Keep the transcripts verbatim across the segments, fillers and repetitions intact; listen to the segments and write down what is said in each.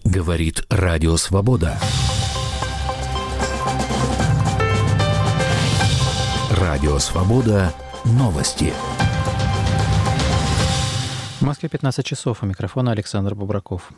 Говорит Радио Свобода. Радио Свобода. Новости. В Москве пятнадцать часов. У микрофона Александр Бубраков.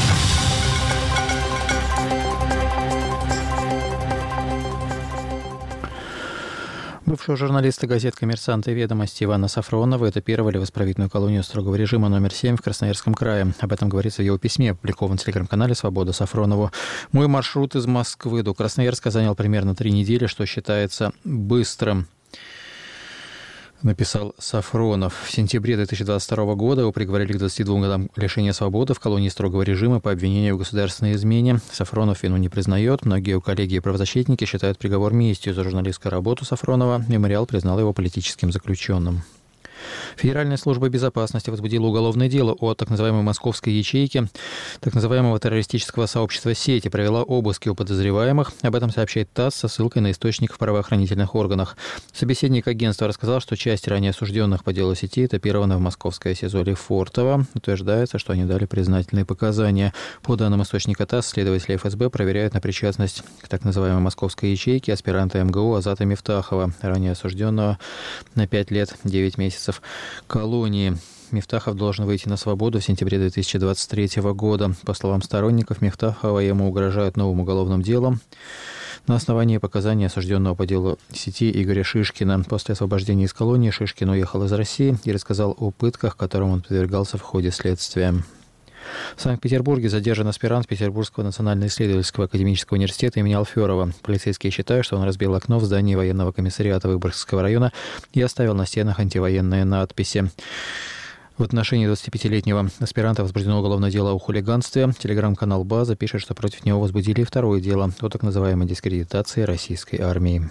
Бывшего журналиста газет «Коммерсант» и «Ведомости» Ивана Сафронова этапировали в исправительную колонию строгого режима номер семь в Красноярском крае. Об этом говорится в его письме, опубликованном в телеграм-канале «Свобода» Сафронову. «Мой маршрут из Москвы до Красноярска занял примерно три недели, что считается быстрым», написал Сафронов. В сентябре две тысячи двадцать второго года его приговорили к двадцати двум годам лишения свободы в колонии строгого режима по обвинению в государственной измене. Сафронов вину не признает. Многие его коллеги и правозащитники считают приговор местью за журналистскую работу Сафронова. Мемориал признал его политическим заключенным. Федеральная служба безопасности возбудила уголовное дело о так называемой московской ячейке так называемого террористического сообщества «Сеть» и провела обыски у подозреваемых. Об этом сообщает ТАСС со ссылкой на источник в правоохранительных органах. Собеседник агентства рассказал, что часть ранее осужденных по делу сети этапирована в московское СИЗО Лефортово. Утверждается, что они дали признательные показания. По данным источника ТАСС, следователи эф эс бэ проверяют на причастность к так называемой московской ячейке аспиранта эм гэ у Азата Мифтахова, ранее осужденного на пять лет девять месяцев колонии. Мифтахов должен выйти на свободу в сентябре две тысячи двадцать третьего года. По словам сторонников Мифтахова, ему угрожают новым уголовным делом на основании показаний осужденного по делу сети Игоря Шишкина. После освобождения из колонии Шишкин уехал из России и рассказал о пытках, которым он подвергался в ходе следствия. В Санкт-Петербурге задержан аспирант Петербургского национально-исследовательского академического университета имени Алферова. Полицейские считают, что он разбил окно в здании военного комиссариата Выборгского района и оставил на стенах антивоенные надписи. В отношении двадцатипятилетнего аспиранта возбуждено уголовное дело о хулиганстве. Телеграм-канал «База» пишет, что против него возбудили и второе дело о так называемой дискредитации российской армии.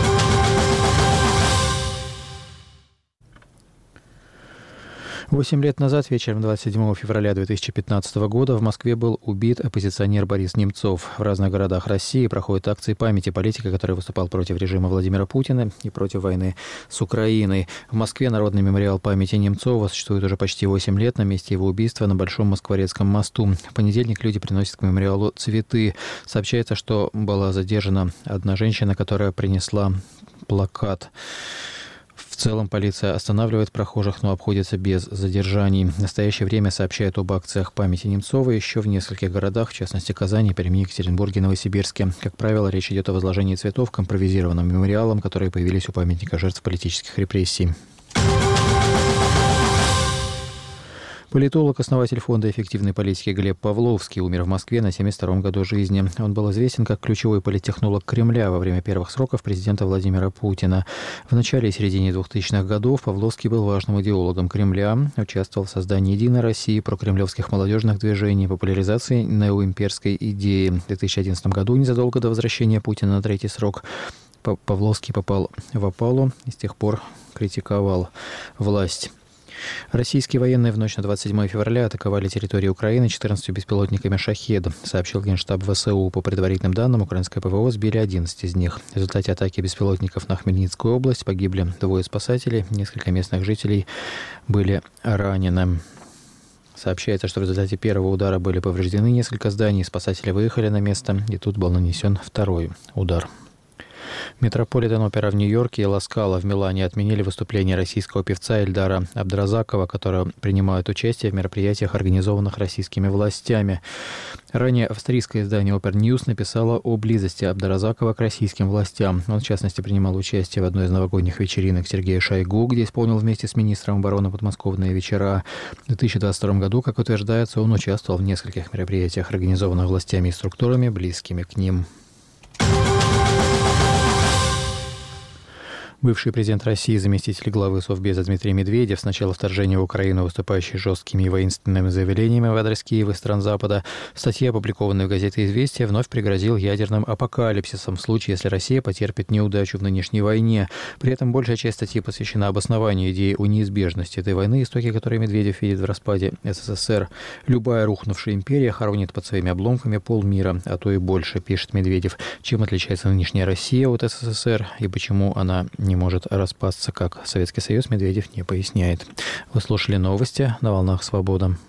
Восемь лет назад, вечером двадцать седьмого февраля две тысячи пятнадцатого года, в Москве был убит оппозиционер Борис Немцов. В разных городах России проходят акции памяти политика, который выступал против режима Владимира Путина и против войны с Украиной. В Москве Народный мемориал памяти Немцова существует уже почти восемь лет на месте его убийства на Большом Москворецком мосту. В понедельник люди приносят к мемориалу цветы. Сообщается, что была задержана одна женщина, которая принесла плакат. В целом полиция останавливает прохожих, но обходится без задержаний. В настоящее время сообщают об акциях памяти Немцова еще в нескольких городах, в частности Казани, Перми, Екатеринбурге, Новосибирске. Как правило, речь идет о возложении цветов к импровизированным мемориалам, которые появились у памятника жертв политических репрессий. Политолог, основатель фонда эффективной политики Глеб Павловский умер в Москве на семьдесят втором году жизни. Он был известен как ключевой политтехнолог Кремля во время первых сроков президента Владимира Путина. В начале и середине двухтысячных годов Павловский был важным идеологом Кремля, участвовал в создании «Единой России», прокремлевских молодежных движений, популяризации неоимперской идеи. В две тысячи одиннадцатом году, незадолго до возвращения Путина на третий срок, Павловский попал в опалу и с тех пор критиковал власть. Российские военные в ночь на двадцать седьмое февраля атаковали территорию Украины четырнадцатью беспилотниками «Шахед», сообщил Генштаб вэ эс у. По предварительным данным, украинское пэ вэ о сбили одиннадцать из них. В результате атаки беспилотников на Хмельницкую область погибли двое спасателей, несколько местных жителей были ранены. Сообщается, что в результате первого удара были повреждены несколько зданий, спасатели выехали на место, и тут был нанесен второй удар. Метрополитен-опера в Нью-Йорке и Ла Скала в Милане отменили выступление российского певца Эльдара Абдразакова, который принимает участие в мероприятиях, организованных российскими властями. Ранее австрийское издание Опер Ньюс написало о близости Абдразакова к российским властям. Он, в частности, принимал участие в одной из новогодних вечеринок Сергея Шойгу, где исполнил вместе с министром обороны подмосковные вечера. В две тысячи двадцать втором году, как утверждается, он участвовал в нескольких мероприятиях, организованных властями и структурами, близкими к ним. Бывший президент России, заместитель главы Совбеза Дмитрий Медведев, с начала вторжения в Украину, выступающий жесткими и воинственными заявлениями в адрес Киева и стран Запада, в статье, опубликованной в газете «Известия», вновь пригрозил ядерным апокалипсисом в случае, если Россия потерпит неудачу в нынешней войне. При этом большая часть статьи посвящена обоснованию идеи о неизбежности этой войны, истоки которой Медведев видит в распаде эс эс эс эр. «Любая рухнувшая империя хоронит под своими обломками полмира, а то и больше», пишет Медведев. Чем отличается нынешняя Россия от эс эс эс эр и почему она не может распасться, как Советский Союз, Медведев не поясняет. Вы слушали новости на волнах «Свобода».